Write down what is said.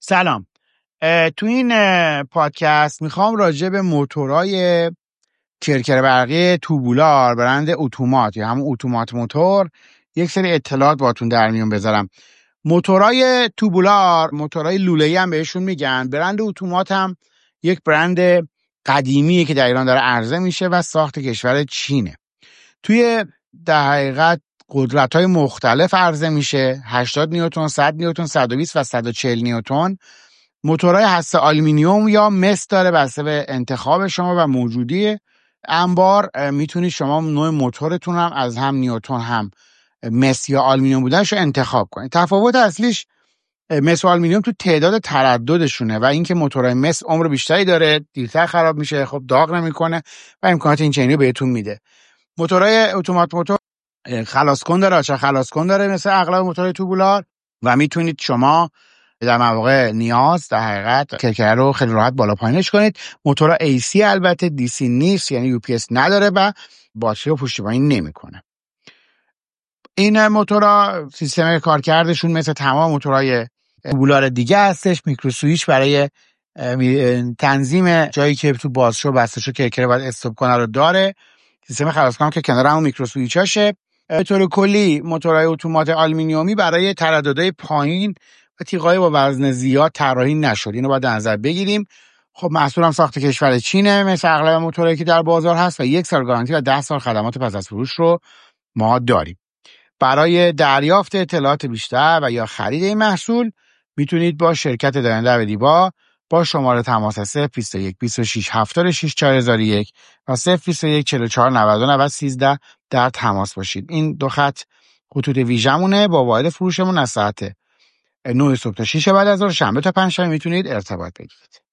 سلام. تو این پادکست میخوام راجع به موتورهای کرکر برقی توبولار برند اتومات یا همون اتومات موتور یک سری اطلاعات باتون در میون بذارم. موتورهای توبولار، موتورهای لوله‌ای هم بهشون میگن. برند اتومات هم یک برند قدیمیه که در ایران داره عرضه میشه و ساخت کشور چینه. توی در حقیقت قدرت‌های مختلف عرضه میشه: 80 نیوتن، 100 نیوتن، 120 و 140 نیوتن. موتورهای هسته آلومینیوم یا مس داره، بسته به انتخاب شما و موجودی انبار میتونید شما نوع موتورتون هم از هم نیوتن هم مس یا آلومینیوم بودنش رو انتخاب کنید. تفاوت اصلیش مس و آلومینیوم تو تعداد ترددشونه و اینکه موتورهای مس عمر بیشتری داره، دیرتر خراب میشه، خب داغ نمیکنه و امکانات این چنینی بهتون میده. موتورهای اتومات موتور خلاص کن داره، آچار خلاص کن داره مثل اغلب موتورهای توبولار و میتونید شما در مواقع نیاز در حقیقت کرکر رو خیلی راحت بالا پایینش کنید. موتورها AC البته DC نیست، یعنی UPS نداره و باتری رو پشتیبانی نمیکنه. این موتورها سیستم کارکردشون مثل تمام موتورهای توبولار دیگه هستش. میکرو سویچ برای تنظیم جایی که تو بازشو بستشو کرکر باید استاپ کنه رو داره. سیستم خلاص کنم که کنار همون میکرو سویچاشه. به طور کلی موتورهای اتومات آلومینیومی برای ترددهای پایین و تیغای با وزن زیاد طراحی نشد. اینو باید در نظر بگیریم. خب محصول هم ساخت کشور چینه مثل اغلب موتورهایی که در بازار هست و 1 سال گارانتی و 10 سال خدمات پس از فروش رو ما داریم. برای دریافت اطلاعات بیشتر و یا خرید این محصول میتونید با شرکت داینده ابدیبا با شماره تماس 021 26 76 4001 و 021 44 99 13 در تماس باشید. این دو خط خطوط ویژمونه. با واحد فروشمون از ساعت 9 صبح تا 6 بعد از ظهر، شنبه تا پنجشنبه میتونید ارتباط بگیرید.